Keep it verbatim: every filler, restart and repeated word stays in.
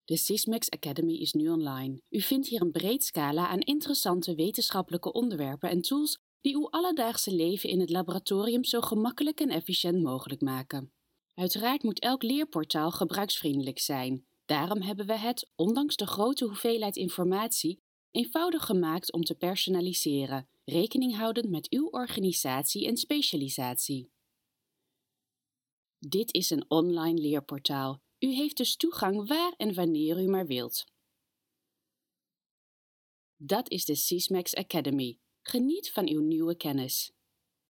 De Sysmex Academy is nu online. U vindt hier een breed scala aan interessante wetenschappelijke onderwerpen en tools die uw alledaagse leven in het laboratorium zo gemakkelijk en efficiënt mogelijk maken. Uiteraard moet elk leerportaal gebruiksvriendelijk zijn. Daarom hebben we het, ondanks de grote hoeveelheid informatie, eenvoudig gemaakt om te personaliseren, rekening houdend met uw organisatie en specialisatie. Dit is een online leerportaal. U heeft dus toegang waar en wanneer u maar wilt. Dat is de Sysmex Academy. Geniet van uw nieuwe kennis.